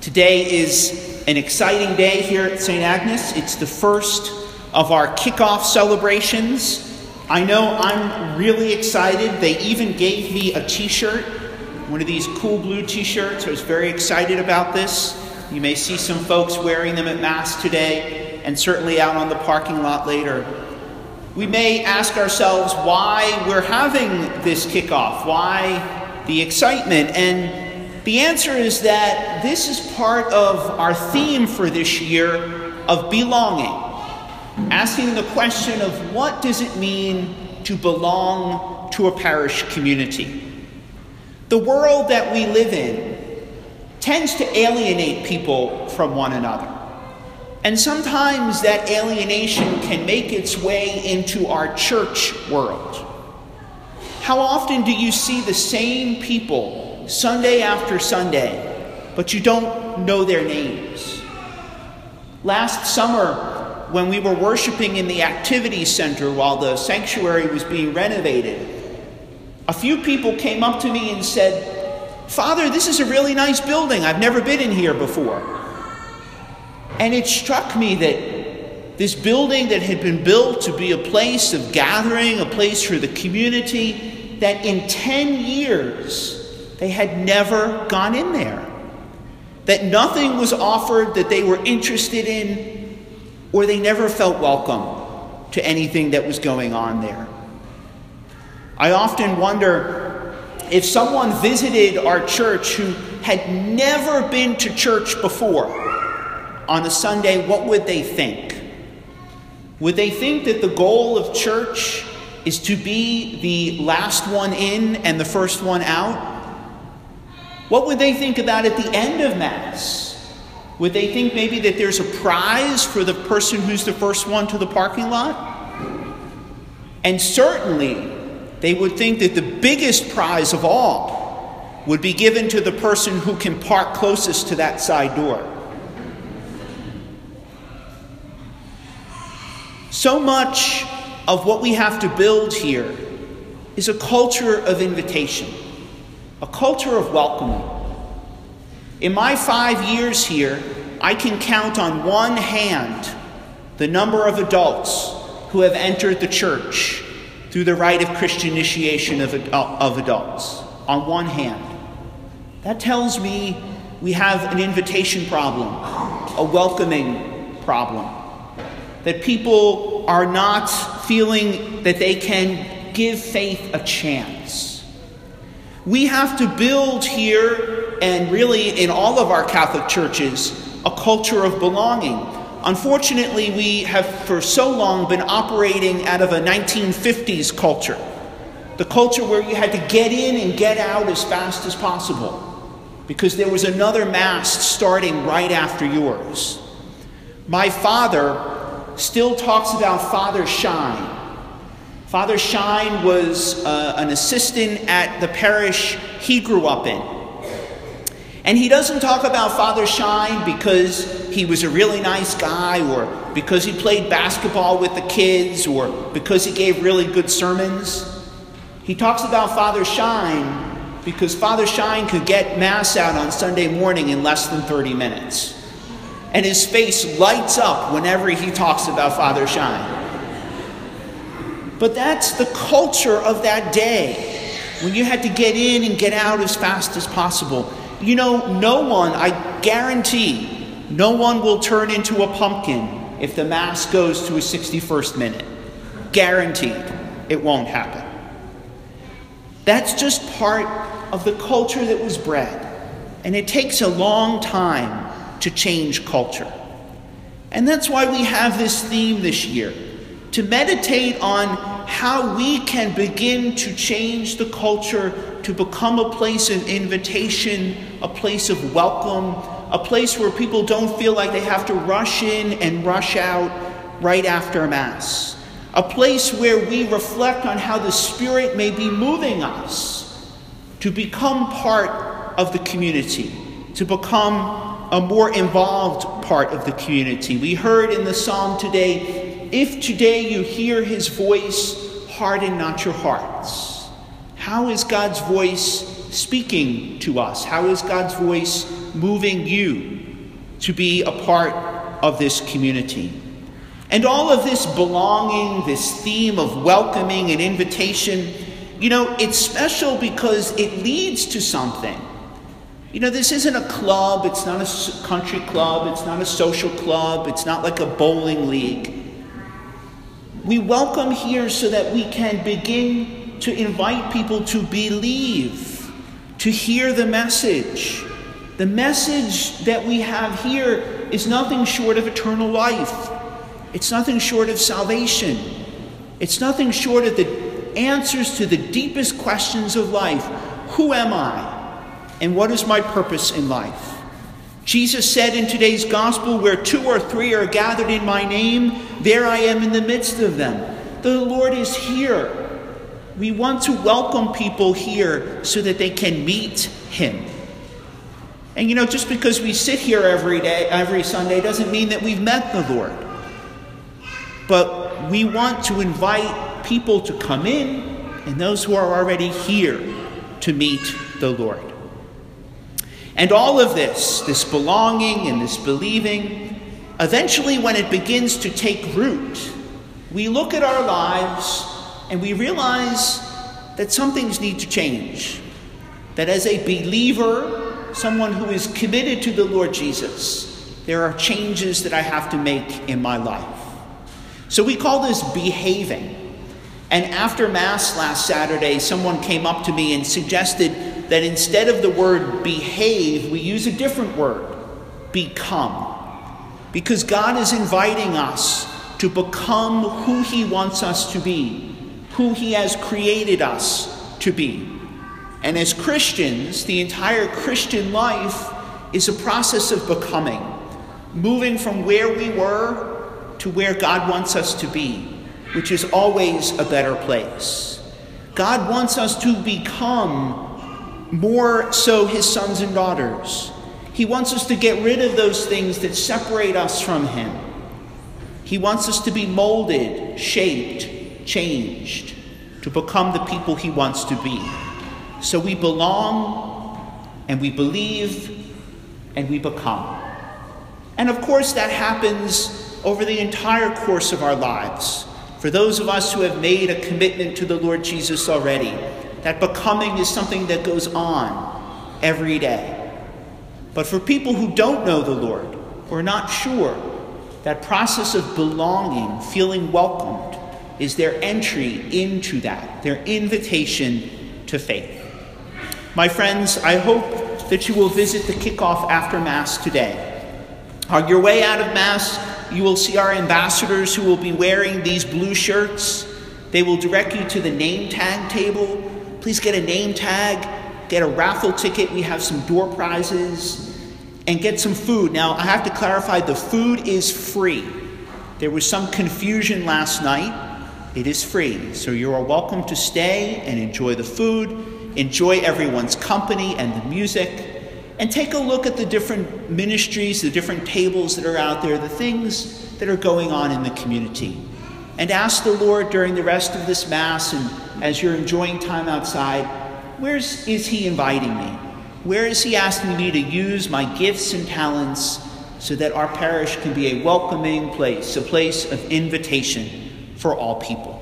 Today is an exciting day here at St. Agnes. It's the first of our kickoff celebrations. I know I'm really excited. They even gave me a t-shirt, one of these cool blue t-shirts. I was very excited about this. You may see some folks wearing them at Mass today and certainly out on the parking lot later. We may ask ourselves why we're having this kickoff, why the excitement, and the answer is that this is part of our theme for this year of belonging, asking the question of what does it mean to belong to a parish community. The world that we live in tends to alienate people from one another. And sometimes that alienation can make its way into our church world. How often do you see the same people Sunday after Sunday, but you don't know their names? Last summer, when we were worshiping in the activity center while the sanctuary was being renovated, a few people came up to me and said, "Father, this is a really nice building. I've never been in here before." And it struck me that this building that had been built to be a place of gathering, a place for the community, that in 10 years they had never gone in there. That nothing was offered that they were interested in, or they never felt welcome to anything that was going on there. I often wonder if someone visited our church who had never been to church before on a Sunday, what would they think? Would they think that the goal of church is to be the last one in and the first one out? What would they think about at the end of Mass? Would they think maybe that there's a prize for the person who's the first one to the parking lot? And certainly, they would think that the biggest prize of all would be given to the person who can park closest to that side door. So much of what we have to build here is a culture of invitation, a culture of welcoming. In my 5 years here, I can count on one hand the number of adults who have entered the church through the rite of Christian initiation of adults. On one hand. That tells me we have an invitation problem, a welcoming problem. That people are not feeling that they can give faith a chance. We have to build here, and really in all of our Catholic churches, a culture of belonging. Unfortunately, we have for so long been operating out of a 1950s culture. The culture where you had to get in and get out as fast as possible because there was another Mass starting right after yours. My father still talks about Father Shine. Father Shine was an assistant at the parish he grew up in. And he doesn't talk about Father Shine because he was a really nice guy, or because he played basketball with the kids, or because he gave really good sermons. He talks about Father Shine because Father Shine could get Mass out on Sunday morning in less than 30 minutes. And his face lights up whenever he talks about Father Shine. But that's the culture of that day, when you had to get in and get out as fast as possible. You know, no one, I guarantee, no one will turn into a pumpkin if the Mass goes to a 61st minute. Guaranteed, it won't happen. That's just part of the culture that was bred. And it takes a long time to change culture. And that's why we have this theme this year, to meditate on how we can begin to change the culture to become a place of invitation, a place of welcome, a place where people don't feel like they have to rush in and rush out right after Mass. A place where we reflect on how the Spirit may be moving us to become part of the community, to become a more involved part of the community. We heard in the psalm today, if today you hear his voice, harden not your hearts. How is God's voice speaking to us? How is God's voice moving you to be a part of this community. And all of this belonging, this theme of welcoming and invitation, it's special because it leads to something. This isn't a club, it's not a country club, it's not a social club, it's not like a bowling league. We welcome here so that we can begin to invite people to believe, to hear the message. The message that we have here is nothing short of eternal life. It's nothing short of salvation. It's nothing short of the answers to the deepest questions of life. Who am I? And what is my purpose in life? Jesus said in today's gospel, where 2 or 3 are gathered in my name, there I am in the midst of them. The Lord is here. We want to welcome people here so that they can meet him. And just because we sit here every Sunday doesn't mean that we've met the Lord. But we want to invite people to come in and those who are already here to meet the Lord. And all of this belonging and this believing, eventually when it begins to take root, we look at our lives and we realize that some things need to change. That as a believer, someone who is committed to the Lord Jesus, there are changes that I have to make in my life. So we call this behaving. And after Mass last Saturday, someone came up to me and suggested that instead of the word behave, we use a different word, become. Because God is inviting us to become who he wants us to be, who he has created us to be. And as Christians, the entire Christian life is a process of becoming, moving from where we were to where God wants us to be, which is always a better place. God wants us to become more so his sons and daughters. He wants us to get rid of those things that separate us from him. He wants us to be molded, shaped, changed, to become the people he wants to be. So we belong, and we believe, and we become. And of course that happens over the entire course of our lives. For those of us who have made a commitment to the Lord Jesus already, that becoming is something that goes on every day. But for people who don't know the Lord, or are not sure, that process of belonging, feeling welcomed, is their entry into that, their invitation to faith. My friends, I hope that you will visit the kickoff after Mass today. On your way out of Mass, you will see our ambassadors who will be wearing these blue shirts. They will direct you to the name tag table. Please get a name tag, get a raffle ticket. We have some door prizes, and get some food. Now, I have to clarify, the food is free. There was some confusion last night. It is free, so you are welcome to stay and enjoy the food, enjoy everyone's company and the music, and take a look at the different ministries, the different tables that are out there, the things that are going on in the community. And ask the Lord during the rest of this Mass and as you're enjoying time outside, where is he inviting me? Where is he asking me to use my gifts and talents so that our parish can be a welcoming place, a place of invitation for all people?